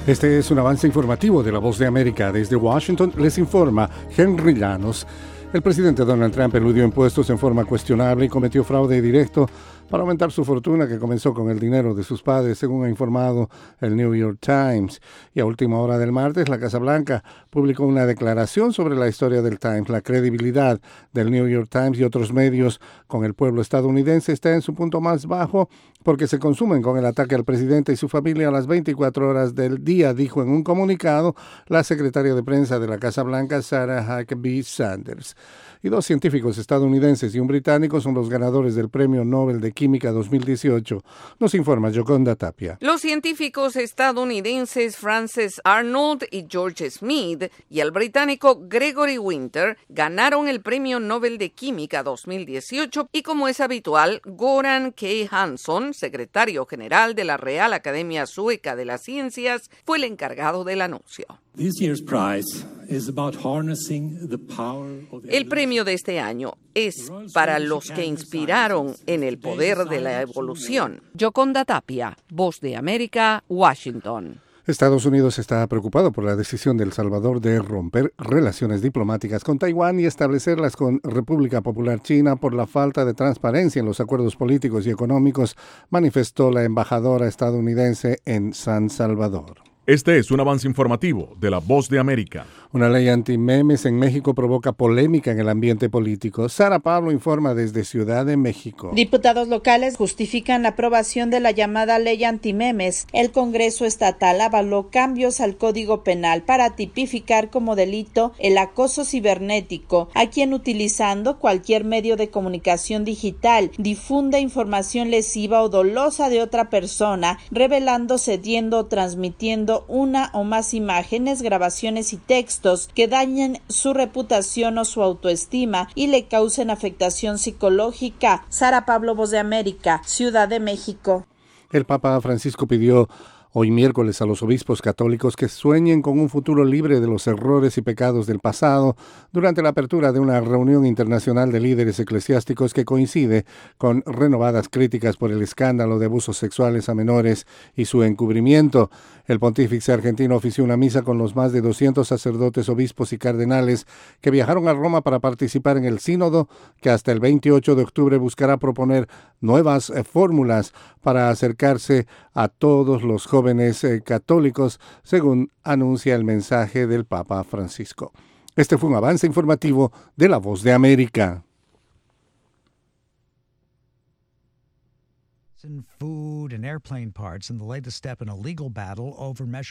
Este es un avance informativo de La Voz de América. Desde Washington les informa Henry Llanos. El presidente Donald Trump eludió impuestos en forma cuestionable y cometió fraude directo para aumentar su fortuna, que comenzó con el dinero de sus padres, según ha informado el New York Times. Y a última hora del martes, la Casa Blanca publicó una declaración sobre la historia del Times. La credibilidad del New York Times y otros medios con el pueblo estadounidense está en su punto más bajo porque se consumen con el ataque al presidente y su familia a las 24 horas del día, dijo en un comunicado la secretaria de prensa de la Casa Blanca, Sarah Huckabee Sanders. Y 2 científicos estadounidenses y un británico son los ganadores del Premio Nobel de Química 2018. Nos informa Yoconda Tapia. Los científicos estadounidenses Frances Arnold y George Smith y el británico Gregory Winter ganaron el Premio Nobel de Química 2018 y, como es habitual, Göran K. Hansson, secretario general de la Real Academia Sueca de las Ciencias, fue el encargado del anuncio. El premio de este año es para los que inspiraron en el poder de la evolución. Yoconda Tapia, Voz de América, Washington. Estados Unidos está preocupado por la decisión de El Salvador de romper relaciones diplomáticas con Taiwán y establecerlas con República Popular China por la falta de transparencia en los acuerdos políticos y económicos, manifestó la embajadora estadounidense en San Salvador. Este es un avance informativo de La Voz de América. Una ley anti-memes en México provoca polémica en el ambiente político. Sara Pablo informa desde Ciudad de México. Diputados locales justifican la aprobación de la llamada ley anti-memes. El Congreso estatal avaló cambios al Código Penal para tipificar como delito el acoso cibernético a quien, utilizando cualquier medio de comunicación digital, difunda información lesiva o dolosa de otra persona, revelando, cediendo o transmitiendo una o más imágenes, grabaciones y textos que dañen su reputación o su autoestima y le causen afectación psicológica. Sara Pablo, Voz de América, Ciudad de México. El Papa Francisco pidió hoy miércoles a los obispos católicos que sueñen con un futuro libre de los errores y pecados del pasado durante la apertura de una reunión internacional de líderes eclesiásticos que coincide con renovadas críticas por el escándalo de abusos sexuales a menores y su encubrimiento. El pontífice argentino ofició una misa con los más de 200 sacerdotes, obispos y cardenales que viajaron a Roma para participar en el sínodo que hasta el 28 de octubre buscará proponer nuevas fórmulas para acercarse a todos los jóvenes católicos, según anuncia el mensaje del Papa Francisco. Este fue un avance informativo de La Voz de América. Food and airplane parts in the latest step in a legal battle over